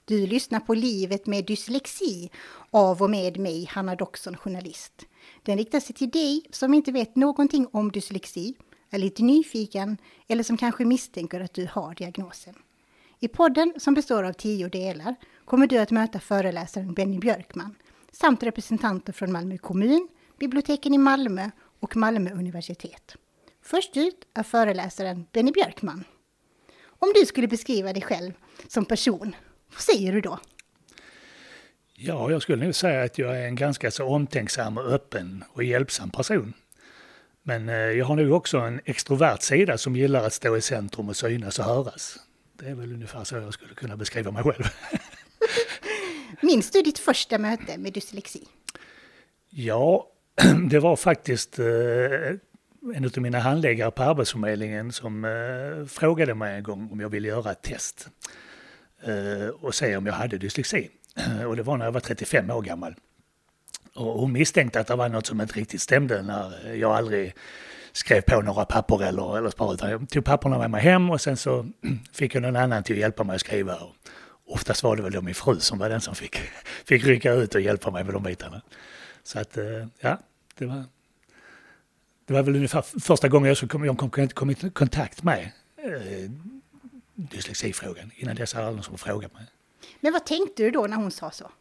Du lyssnar på Livet med dyslexi av och med mig, Hanna Doxon, journalist. Den riktar sig till dig som inte vet någonting om dyslexi, är lite nyfiken eller som kanske misstänker att du har diagnosen. I podden, som består av 10 delar, kommer du att möta föreläsaren Benny Björkman samt representanter från Malmö kommun, biblioteken i Malmö och Malmö universitet. Först ut är föreläsaren Benny Björkman. Om du skulle beskriva dig själv som person, vad säger du då? Ja, jag skulle nog säga att jag är en ganska så omtänksam och öppen och hjälpsam person. Men jag har nog också en extrovert sida som gillar att stå i centrum och synas och höras. Det är väl ungefär så jag skulle kunna beskriva mig själv. Minns du ditt första möte med dyslexi? Ja, det var faktiskt en av mina handläggare på Arbetsförmedlingen som frågade mig en gång om jag ville göra ett test och se om jag hade dyslexi. Och det var när jag var 35 år gammal. Och hon misstänkte att det var något som inte riktigt stämde när jag aldrig skrev på några papper eller spara. Utan jag tog papperna med mig hem och sen så fick jag någon annan till att hjälpa mig att skriva. Och oftast var det väl då min fru som var den som fick rycka ut och hjälpa mig med de bitarna. Så att ja, det var väl ungefär första gången jag kom i kontakt med dyslexifrågan. Innan dess hade någon som frågade mig. Men vad tänkte du då när hon sa så?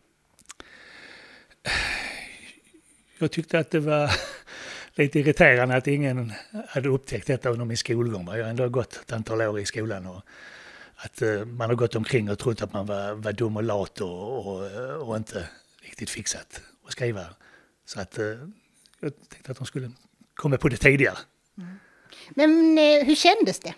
Jag tyckte att det var lite irriterande att ingen hade upptäckt detta under min skolgång. Jag har ändå gått ett antal år i skolan och att man har gått omkring och trott att man var dum och lat och inte riktigt fixat att skriva. Så att jag tänkte att de skulle komma på det tidigare. Mm. Men hur kändes det?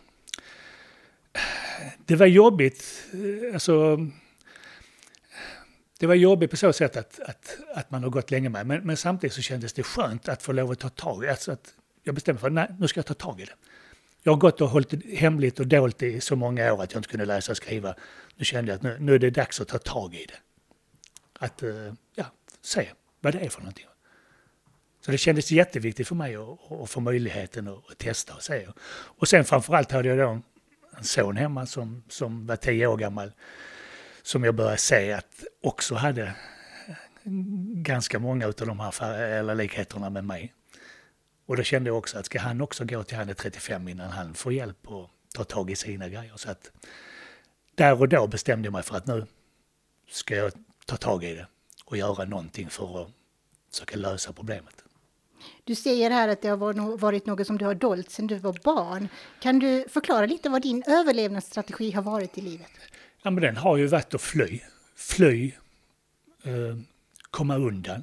Det var jobbigt. Alltså, det var jobbigt på så sätt att man har gått länge med. Men samtidigt så kändes det skönt att få lov att ta tag i. Alltså att jag bestämde för att nu ska jag ta tag i det. Jag har gått och hållit hemligt och dolt i så många år att jag inte kunde läsa och skriva. Nu kände jag att nu är det dags att ta tag i det. Att se vad det är för någonting. Så det kändes jätteviktigt för mig att få möjligheten att testa och se. Och sen framförallt hade jag då en son hemma som var 10 år gammal. Som jag började se att också hade ganska många av de här likheterna med mig. Och då kände jag också att ska han också gå till han är 35 innan han får hjälp och ta tag i sina grejer. Så att där och då bestämde jag mig för att nu ska jag ta tag i det och göra någonting för att försöka lösa problemet. Du säger här att det har varit något som du har dolt sedan du var barn. Kan du förklara lite vad din överlevnadsstrategi har varit i livet? Ja, men den har ju varit att fly, komma undan.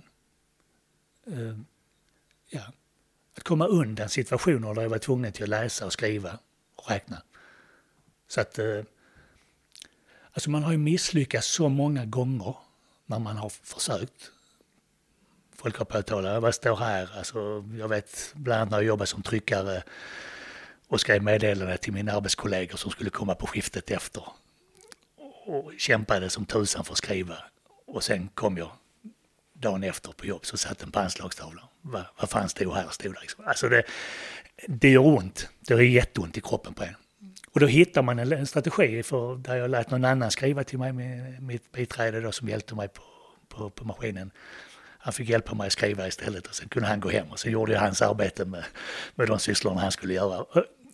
Att komma undan situationer där jag var tvungen till att läsa och skriva och räkna. Så att alltså man har ju misslyckats så många gånger när man har försökt. Folk har påtalat, vad står här? Alltså, jag vet bland annat när jag jobbade som tryckare och skrev meddelande till mina arbetskollegor som skulle komma på skiftet efter. Och kämpade som tusan för att skriva. Och sen kom jag dagen efter på jobb så satt den på anslagstavlan. Vad fan stod här? Alltså det gör ont. Det är jätteont i kroppen på en. Och då hittar man en strategi för där jag lät någon annan skriva till mig med mitt biträde då, som hjälpte mig på maskinen. Han fick hjälpa mig att skriva istället och sen kunde han gå hem. Och sen gjorde jag hans arbete med de sysslorna han skulle göra.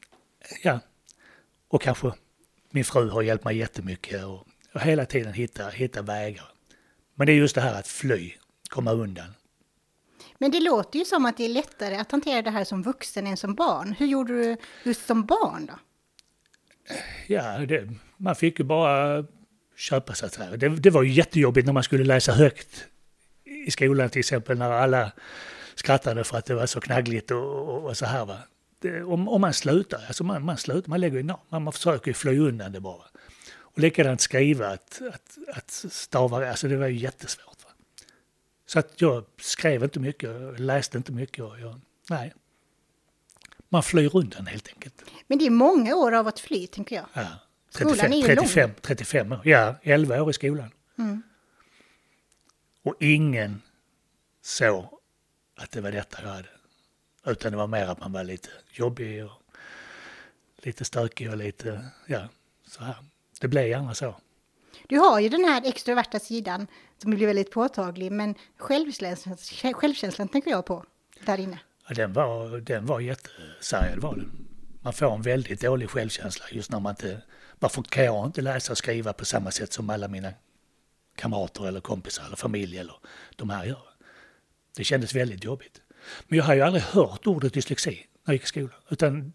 Och kanske min fru har hjälpt mig jättemycket och hela tiden hitta vägar. Men det är just det här att fly, komma undan. Men det låter ju som att det är lättare att hantera det här som vuxen än som barn. Hur gjorde du just som barn då? Ja, man fick ju bara köpa så att säga. Det var ju jättejobbigt när man skulle läsa högt i skolan till exempel när alla skrattade för att det var så knaggligt och så här va. Om man slutar, alltså man slutar, man lägger man försöker ju fly undan det bara. Och likadant skriva, att stava, alltså det var ju jättesvårt va. Så att jag skrev inte mycket, läste inte mycket nej. Man flyr undan helt enkelt. Men det är många år av att fly, tänker jag. Ja, Skolan är ju 35 år. Ja, 11 år i skolan. Mm. Och ingen såg att det var detta jag hade. Utan det var mer att man var lite jobbig och lite stökig och lite, så här. Det blev gärna så. Du har ju den här extroverta sidan som blir väldigt påtaglig, men självkänslan tänker jag på där inne. Ja, den var jättesärjad var den. Man får en väldigt dålig självkänsla just när man inte... Varför kan jag inte läsa och skriva på samma sätt som alla mina kamrater eller kompisar eller familj eller de här gör? Det kändes väldigt jobbigt. Men jag har ju aldrig hört ordet dyslexi när jag gick i skolan. Utan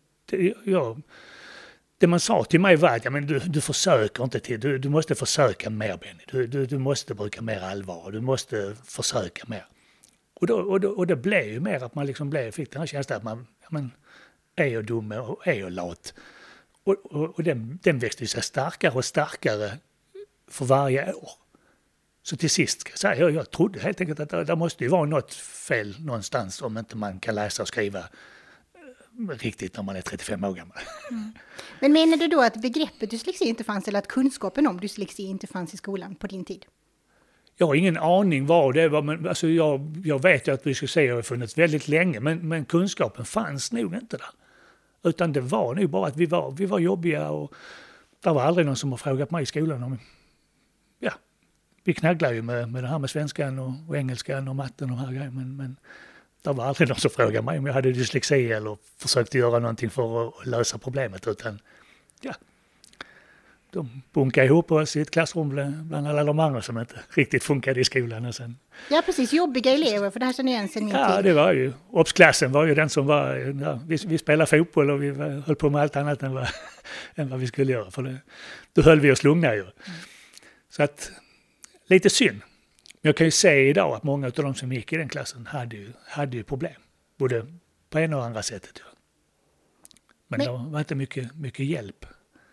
det man sa till mig var att du försöker inte till, du måste försöka mer, Benny. Du måste bruka mer allvar, du måste försöka mer. Och det blev ju mer att man liksom fick den här känslan att man är ju dum och är ju lat. Och den växte sig starkare och starkare för varje år. Så till sist ska jag säga, jag trodde helt enkelt att det måste ju vara något fel någonstans om inte man kan läsa och skriva riktigt när man är 35 år gammal. Mm. Men menar du då att begreppet dyslexi inte fanns eller att kunskapen om dyslexi inte fanns i skolan på din tid? Jag har ingen aning vad det var, men alltså jag vet ju att dyslexi har funnits väldigt länge, men kunskapen fanns nog inte där. Utan det var nog bara att vi var jobbiga och det var aldrig någon som har frågat mig i skolan om... Ja, vi knagglar ju med det här med svenskan och engelskan och matten och de här grejerna, men det var aldrig någon som frågade mig om jag hade dyslexi eller försökte göra någonting för att lösa problemet, utan ja, de bunkade ihop oss i ett klassrum bland alla de andra som inte riktigt funkade i skolan. Och sen... Ja, precis. Jobbiga elever, för det här känner jag igen sen min tid. Ja, det var ju. Obsklassen var ju den som var... Ja, vi spelade fotboll och vi höll på med allt annat än vad vi skulle göra. För då höll vi oss lugna ju. Mm. Så att, lite synd. Men jag kan ju se idag att många av de som gick i den klassen hade ju problem. Både på ena och andra sättet. Ja. Men det var inte mycket hjälp.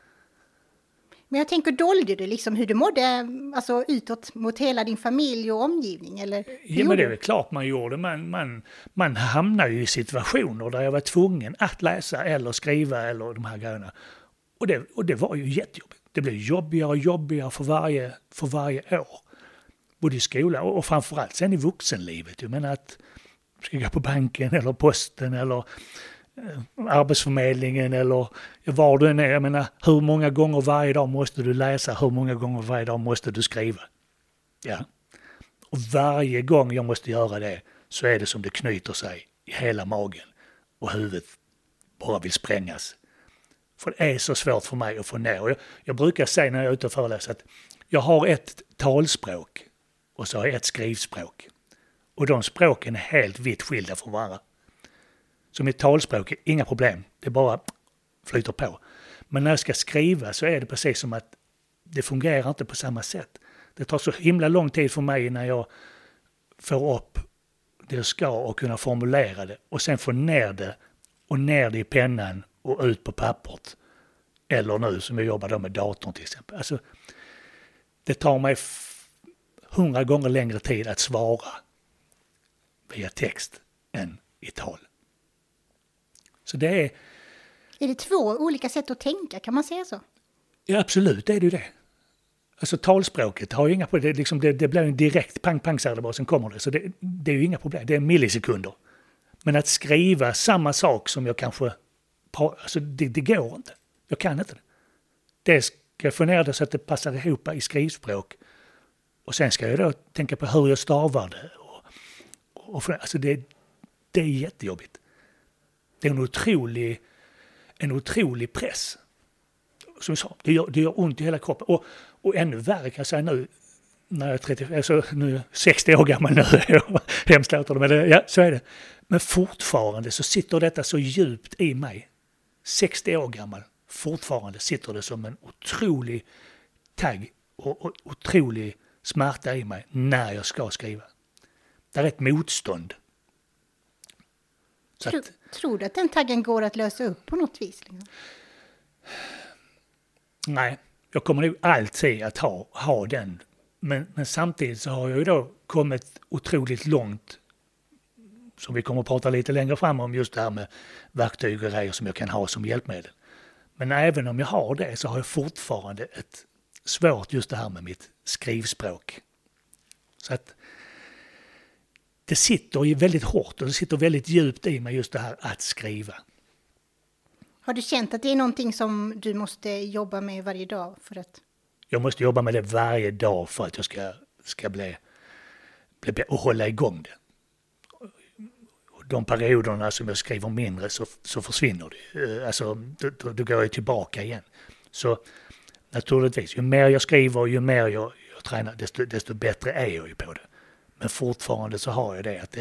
Men jag tänker, dolde du liksom hur du mådde alltså utåt mot hela din familj och omgivning? Eller ja, men det är väl klart man gjorde. Man hamnar ju i situationer där jag var tvungen att läsa eller skriva eller de här grejerna. Och det var ju jättejobbigt. Det blev jobbigare och jobbigare för varje år. Både i skolan och framförallt sen i vuxenlivet. Jag menar att du ska gå på banken eller posten eller Arbetsförmedlingen eller var du än är. Jag menar, hur många gånger varje dag måste du läsa? Hur många gånger varje dag måste du skriva? Ja. Och varje gång jag måste göra det så är det som det knyter sig i hela magen och huvudet bara vill sprängas. För det är så svårt för mig att få ner. Jag brukar säga när jag är ute och föreläser att jag har ett talspråk och så har jag ett skrivspråk. Och de språken är helt vitt skilda från varandra. Så mitt talspråk är inga problem, det bara flyter på. Men när jag ska skriva så är det precis som att det fungerar inte på samma sätt. Det tar så himla lång tid för mig när jag får upp det jag ska och kunna formulera det. Och sen få ner det i pennan och ut på pappret. Eller nu som jag jobbar då med datorn till exempel. Alltså, det tar mig 100 gånger längre tid att svara via text än i tal. Så det är... Är det två olika sätt att tänka, kan man säga så? Ja, absolut, det är det. Alltså talspråket har ju inga problem. Det blir en direkt pang så det bara, sen kommer det. Så det är ju inga problem, det är millisekunder. Men att skriva samma sak som jag kanske... Alltså det går inte. Jag kan inte det. Det ska jag få ner det så att det passar ihop i skrivspråk. Och sen ska jag då tänka på hur jag stavar det. Alltså det är jättejobbigt. Det är en otrolig press. Som jag sa, det gör ont i hela kroppen. Och ännu värre kan jag säga nu, när jag är 30, alltså nu 60 år gammal nu, hemskt låter det, men ja, så är det. Men fortfarande så sitter detta så djupt i mig. 60 år gammal, fortfarande sitter det som en otrolig tagg och otrolig smärta i mig när jag ska skriva. Det är ett motstånd. Tror du att den taggen går att lösa upp på något vis? Liksom? Nej, jag kommer nog alltid att ha den. Men samtidigt så har jag ju då kommit otroligt långt, som vi kommer att prata lite längre fram om, just det här med verktyg och grejer som jag kan ha som hjälpmedel. Men även om jag har det så har jag fortfarande ett svårt just det här med mitt skrivspråk. Så att det sitter ju väldigt hårt och det sitter väldigt djupt i mig just det här att skriva. Har du känt att det är någonting som du måste jobba med varje dag för att... Jag måste jobba med det varje dag för att jag ska bli och hålla igång det. Och de perioderna som jag skriver mindre så försvinner det. Alltså, då går jag tillbaka igen. Så naturligtvis, ju mer jag skriver och ju mer jag tränar, desto bättre är jag ju på det. Men fortfarande så har jag det att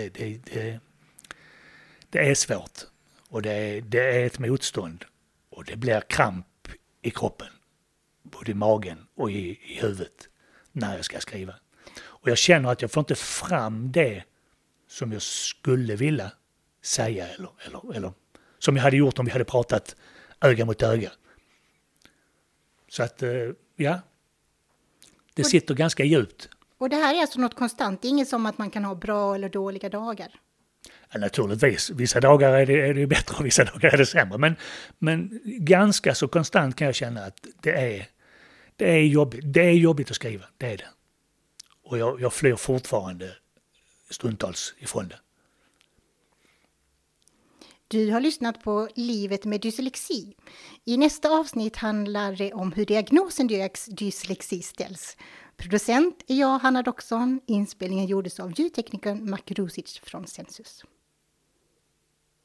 det är svårt. Och det är ett motstånd. Och det blir kramp i kroppen. Både i magen och i huvudet när jag ska skriva. Och jag känner att jag får inte fram det som jag skulle vilja säga eller som jag hade gjort om vi hade pratat öga mot öga. Så att, ja, det sitter ganska djupt. Och det här är alltså något konstant, det är inget som att man kan ha bra eller dåliga dagar? Ja, naturligtvis, vissa dagar är det bättre och vissa dagar är det sämre. Men ganska så konstant kan jag känna att det är jobbigt. Det är jobbigt att skriva, det är det. Och jag flyr fortfarande stundtals ifrån det. Du har lyssnat på Livet med dyslexi. I nästa avsnitt handlar det om hur diagnosen dyslexi ställs. Producent är jag, Hanna Doxon. Inspelningen gjordes av ljudteknikern Mac Rusic från Sensus.